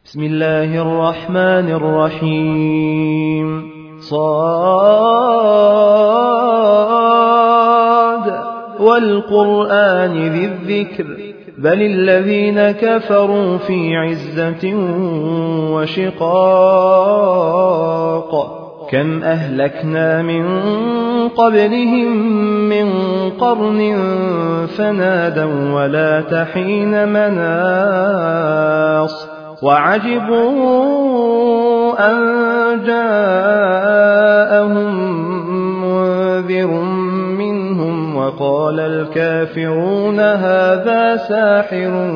بسم الله الرحمن الرحيم. صاد والقرآن ذي الذكر بل الذين كفروا في عزة وشقاق كم أهلكنا من قبلهم من قرن فنادوا ولا تحين مناص وعجبوا أن جاءهم منذر منهم وقال الكافرون هذا ساحر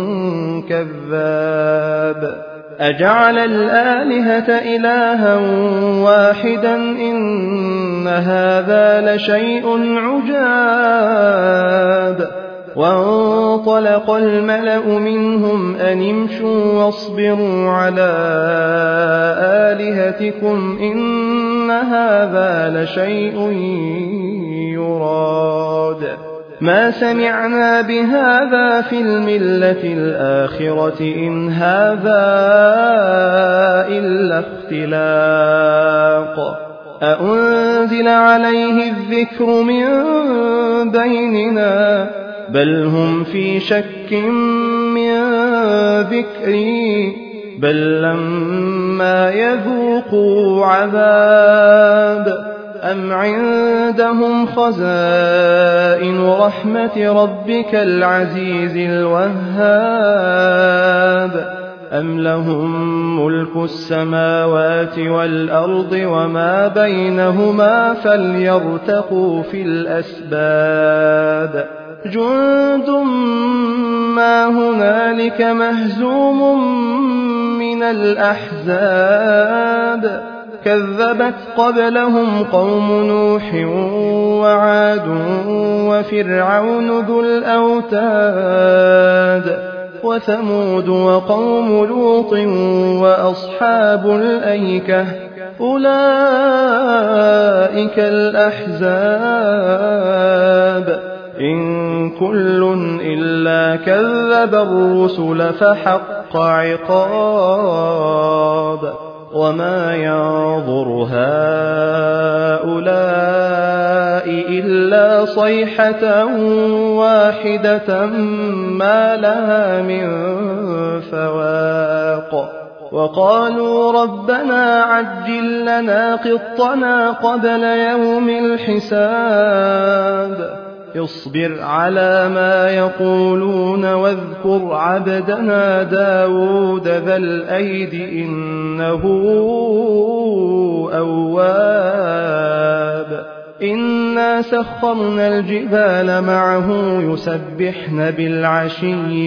كذاب أجعل الآلهة إلها واحدا إن هذا لشيء عجاب وانطلق الملأ منهم أن امشوا واصبروا على آلهتكم إن هذا لشيء يراد ما سمعنا بهذا في الملة الآخرة إن هذا إلا اختلاق أأنزل عليه الذكر من بيننا بل هم في شك من ذكري بل لما يذوقوا عذاب أم عندهم خزائن رحمة ربك العزيز الوهاب أم لهم ملك السماوات والأرض وما بينهما فليرتقوا في الأسباب جند ما هنالك مهزوم من الأحزاب كذبت قبلهم قوم نوح وعاد وفرعون ذو الأوتاد وثمود وقوم لوط وأصحاب الأيكة أولئك الأحزاب إن كل إلا كذب الرسل فحق عقاب وما ينظر هؤلاء إلا صيحة واحدة ما لها من فواق وقالوا ربنا عجل لنا قطنا قبل يوم الحساب اصبر على ما يقولون واذكر عبدنا داود ذا الأيد إنه أواب إنا سخرنا الجبال معه يسبحن بالعشي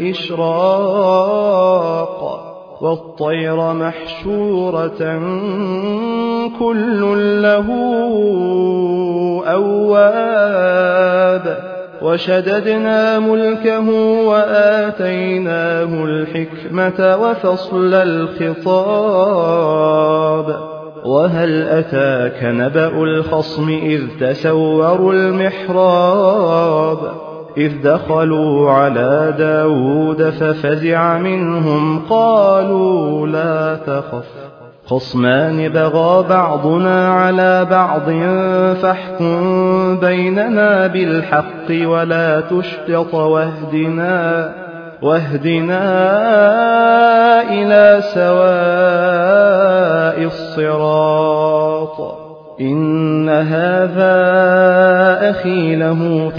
والإشراق والطير محشورة كل له أواب وشددنا ملكه وآتيناه الحكمة وفصل الخطاب وهل أتاك نبأ الخصم إذ تسوروا المحراب إذ دخلوا على داود ففزع منهم قالوا لا تخف خصمان بغى بعضنا على بعض فاحكم بيننا بالحق ولا تشطط واهدنا إلى سواء الصراط إن هذا أخي له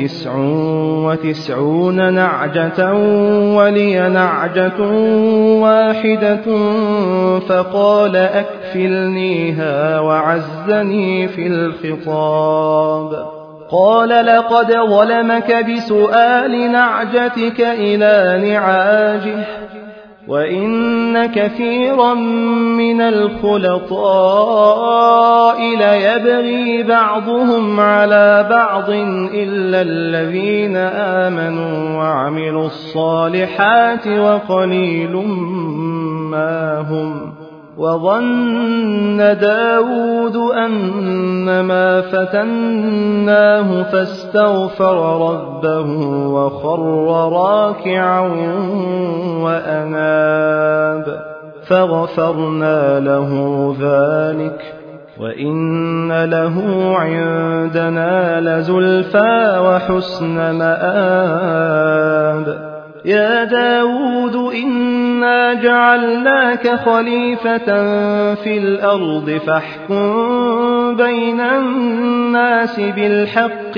99 نعجة ولي نعجة واحدة فقال أكفلنيها وعزني في الخطاب قال لقد ظلمك بسؤال نعجتك إلى نعاجه وإن كثيرا من الخلطاء ليبغي بعضهم على بعض إلا الذين آمنوا وعملوا الصالحات وقليل ما هم وظن داود أنما فتناه فاستغفر ربه وخر راكعا وأناب فغفرنا له ذلك وإن له عندنا لزلفى وحسن مآب. يا داود إنا جعلناك خليفة في الأرض فاحكم بين الناس بالحق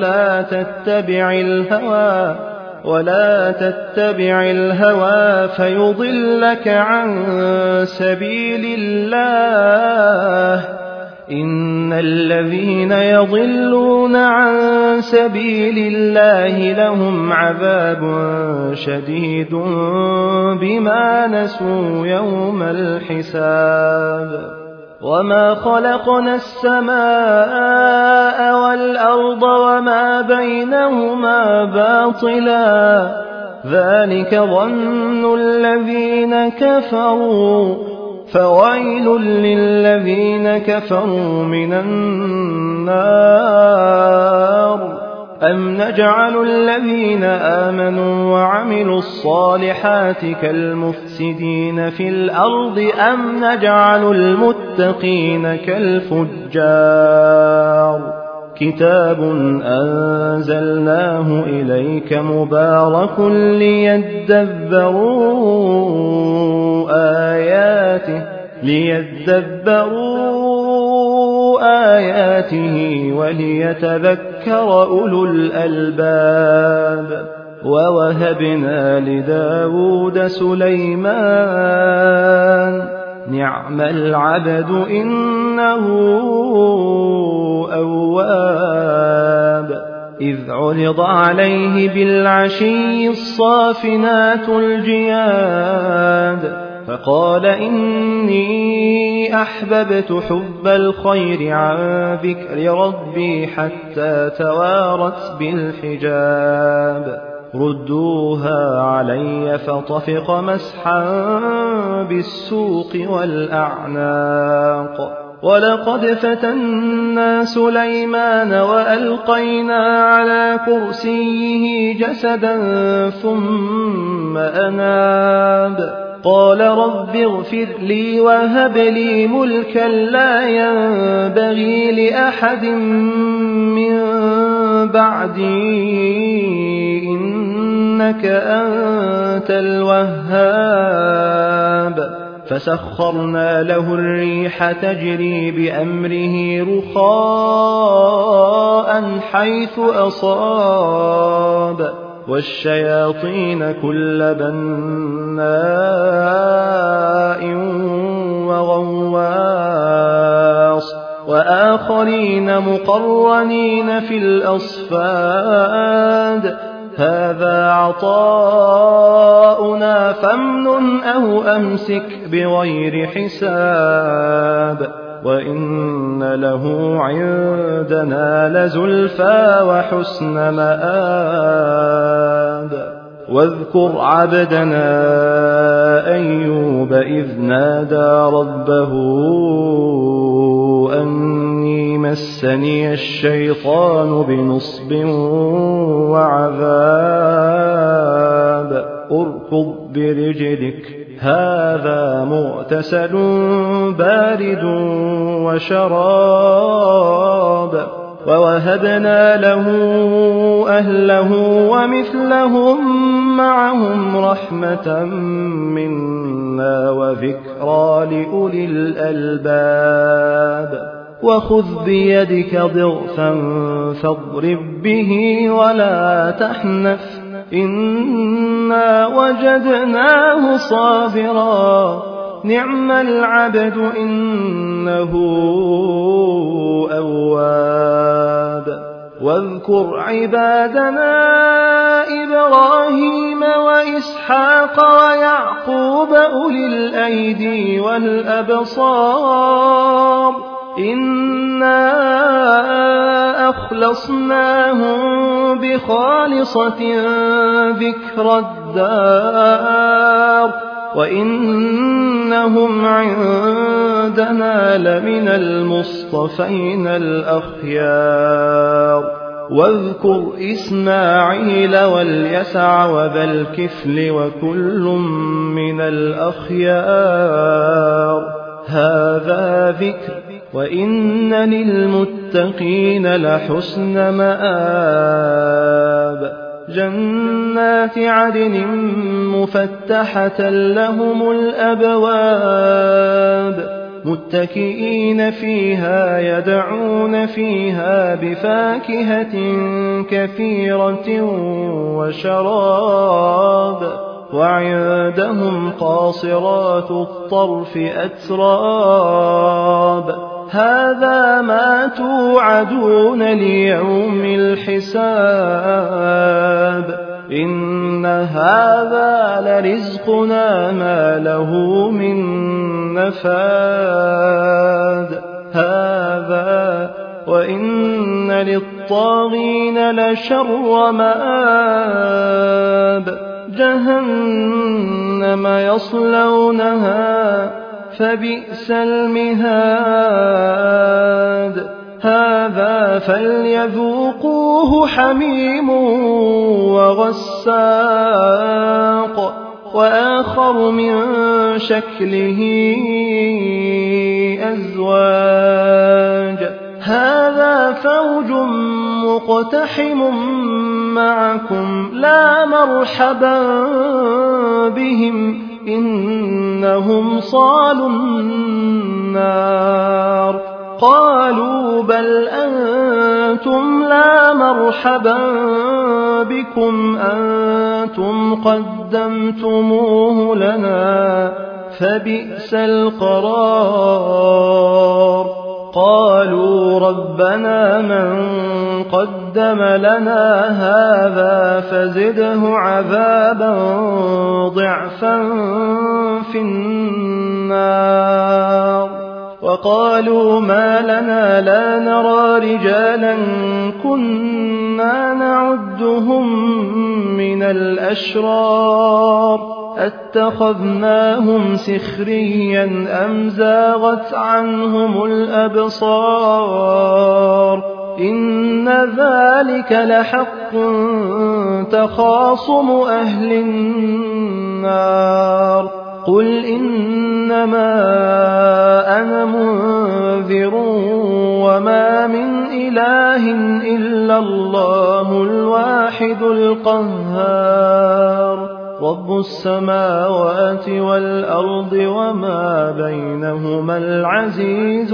ولا تتبع الهوى فيضلك عن سبيل الله. إن الذين يضلون عن سبيل الله لهم عذاب شديد بما نسوا يوم الحساب. وما خلقنا السماء والأرض وما بينهما باطلا ذلك ظن الذين كفروا فويل للذين كفروا من النار. أم نجعل الذين آمنوا وعملوا الصالحات كالمفسدين في الأرض أم نجعل المتقين كالفجار. كتاب أنزلناه إليك مبارك ليدبروا آياته وليتذكر أولو الألباب. ووهبنا لداود سليمان نعم العبد إنه أواب. إذ عرض عليه بالعشي الصافنات الجياد فقال إني أحببت حب الخير عن ذكر ربي حتى توارت بالحجاب. ردوها علي فطفق مسحا بالسوق والأعناق. ولقد فتنا سليمان وألقينا على كرسيه جسدا ثم أناب. قال رب اغفر لي وهب لي ملكا لا ينبغي لأحد من بعدي إنك أنت الوهاب. فسخرنا له الريح تجري بأمره رخاء حيث أصاب والشياطين كل بناء وغواص وآخرين مقرنين في الأصفاد. هذا عطاؤنا فامنن أو أمسك بغير حساب. وإن له عندنا لزلفى وحسن مآب. واذكر عبدنا أيوب إذ نادى ربه أني مسني الشيطان بنصب وعذاب. اركض برجلك هذا مغتسل بارد وشراب. ووهبنا له أهله ومثلهم معهم رحمة منا وذكرى لأولي الألباب. وخذ بيدك ضغثا فاضرب به ولا تحنث إنا وجدناه صابرا نعم العبد إنه أواب. واذكر عبادنا إبراهيم وإسحاق ويعقوب أولي الأيدي والأبصار إنا أخلصناهم بخالصة ذكر الدار وإنهم عندنا لمن المصطفين الأخيار. واذكر إسماعيل واليسع وذا الكفل وكل من الأخيار هذا ذكر وإن للمتقين لحسن مآب جنات عدن مفتحة لهم الأبواب متكئين فيها يدعون فيها بفاكهة كثيرة وشراب وعندهم قاصرات الطرف أتراب هذا ما توعدون ليوم الحساب إن هذا لرزقنا ما له من نفاد هذا وإن للطاغين لشر مآب جهنم يصلونها فبئس المهاد هذا فليذوقوه حميم وغساق وآخر من شكله أزواج هذا فوج مقتحم معكم لا مرحبا بهم إنهم صالوا النار قالوا بل أنتم لا مرحبا بكم أنتم قدمتموه لنا فبئس القرار قالوا ربنا من قدم لنا هذا فزده عذابا ضعفا في النار وقالوا ما لنا لا نرى رجالا كنا نعدهم من الأشرار اتخذناهم سخريا أم زاغت عنهم الأبصار إن ذلك لحق تخاصم أهل النار قل إنما أنا منذر وما من إله إلا الله الواحد القهار رب السماوات والأرض وما بينهما العزيز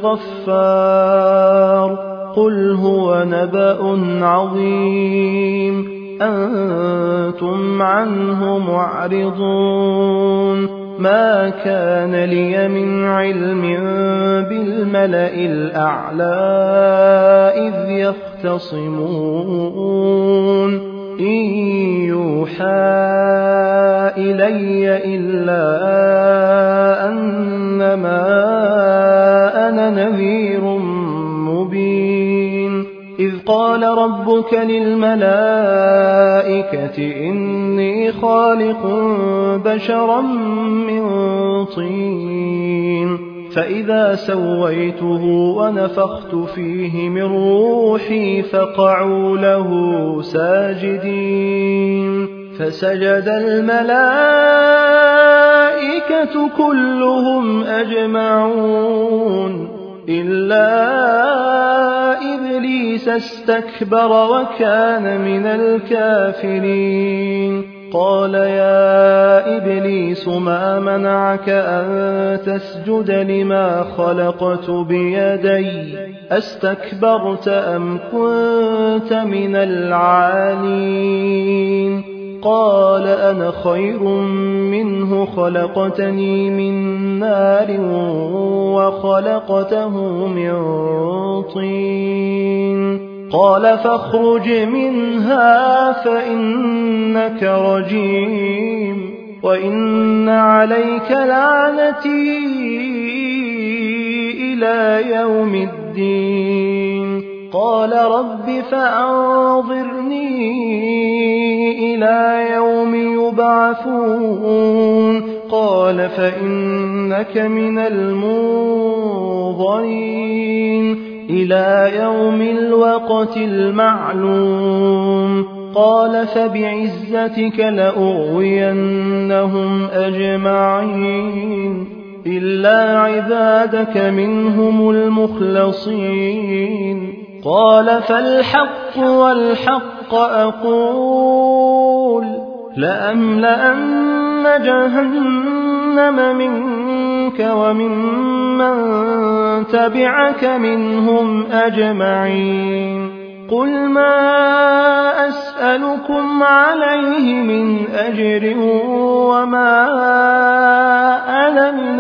الغفار قل هو نبأ عظيم أنتم عنه معرضون ما كان لي من علم بالملأ الأعلى إذ يختصمون إن يوحى إلي إلا أنما أنا نذير مبين إذ قال ربك للملائكة إني خالق بشرا من طين فإذا سويته ونفخت فيه من روحي فقعوا له ساجدين فسجد الملائكة كلهم أجمعون إلا إبليس استكبر وكان من الكافرين قال يا إبليس ما منعك أن تسجد لما خلقت بيدي أستكبرت أم كنت من العالين قال أنا خير منه خلقتني من نار وخلقته من طين قال فاخرج منها فإنك رجيم وإن عليك لعنتي إلى يوم الدين قال رب فأنظرني إلى يوم يبعثون قال فإنك من المنظرين إلى يوم الوقت المعلوم قال فبعزتك لأغوينهم أجمعين إلا عبادك منهم المخلصين قال فالحق والحق أقول لأملأن جهنم منك وممن تبعك منهم أجمعين قل ما أسألكم عليه من أجر وما أنا من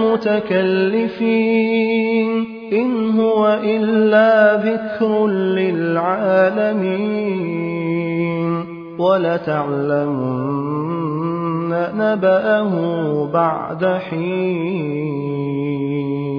المتكلفين إن هو إلا ذكر للعالمين ولتعلمن نبأه بعد حين